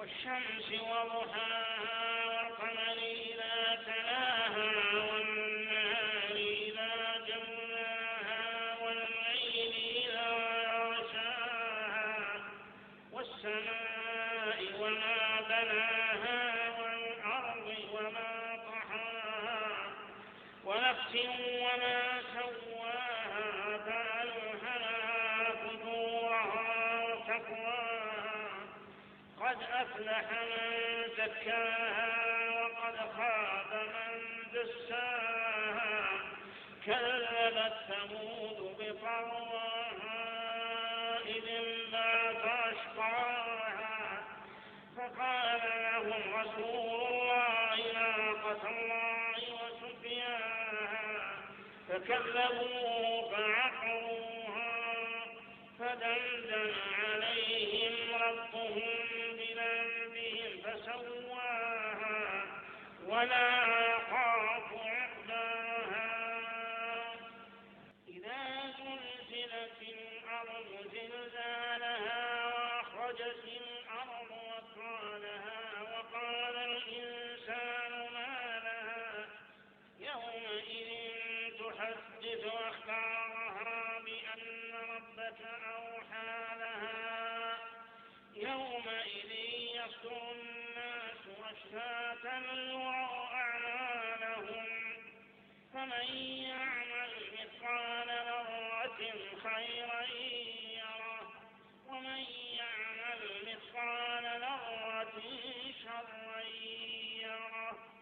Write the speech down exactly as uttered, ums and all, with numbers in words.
والشمس وضحاها والقمر إذا تلاها والنهار إذا جلاها والليل إذا يغشاها والسماء وما بناها والأرض وما طحاها ونفس وما سواها فألهمها فجورها وتقواها قد أفلح من زكاها وقد خاب من دساها كذبت ثمود بطغواها إذ انبعث أشقاها فقال لهم رسول الله ناقة الله وسقياها فكذبوه فعقروها فدمدم عليهم ربهم بذنبهم فسواها ولا يخاف عقباها إذا زلزلت الأرض زلزالها وأخرجت الأرض أثقالها وقال الإنسان ما لها يومئذ تحدث أخبارها بأن ربك أوحى لها يومئذ يصدر الناس أشتاتا ليروا أعمالهم فمن يعمل مثقال ذرة خيرا يره ومن يعمل مثقال ذرة شرا يره